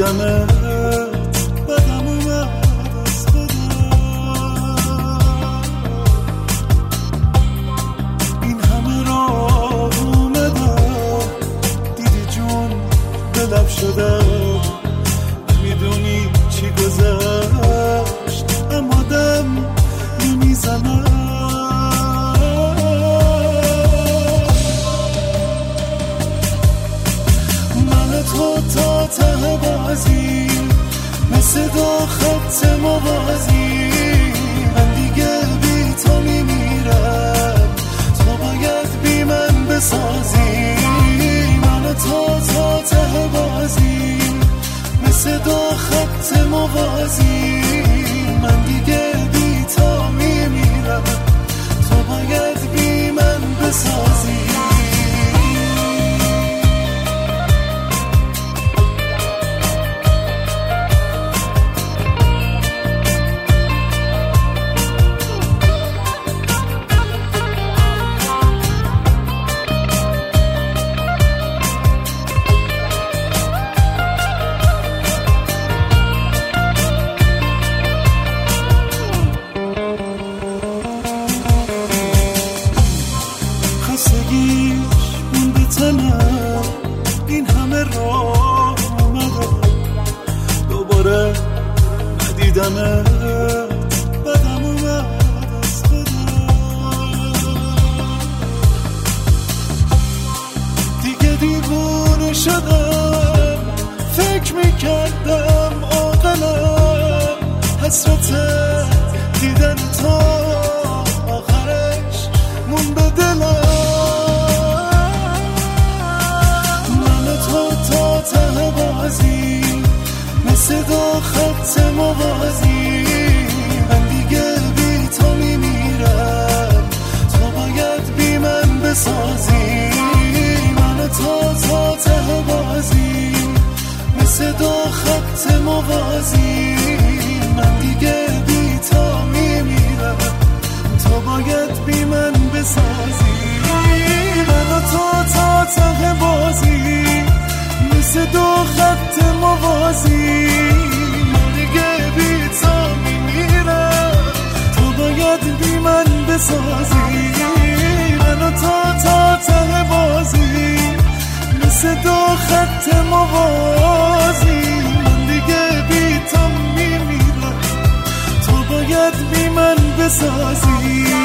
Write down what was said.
ندیدمت بدم اومد از خودم. این همه راه اومدم دیدی جون دلم شدم، میدونی چی گذشت اما دم نمیزنم. من تو تا ته بازی مثل دو خط موازی، من دیگه بی تو میمیرم، تو باید بی من بسازی. من تو تا ته بازی مثل دو خط موازی، من دیگه بی تو میمیرم، تو باید بی من بسازی. خستگیش مونده تنم، این همه راه اومدم دوباره ندیدمت بدم اومد از خودم. دیگه دیوونه شدم، فکر میکردم عاقلم، حسرت دیدن تو آخرش مون به دلم. ته بازی مثل دو خط موازی، من دیگه بی تو میمیرم، تو باید بی من بسازی. من تو تا ته بازی مثل دو خط موازی، من دیگه بی تو میمیرم، تو باید بی من بسازی. من تو تا ته بازی مثل دو خط موازی، من دیگه بی تو میمیرم، تو باید بی من بسازی. من تو تا ته بازی مثل دو خط موازی، من دیگه بی تو میمیرم، تو باید بی من بسازی.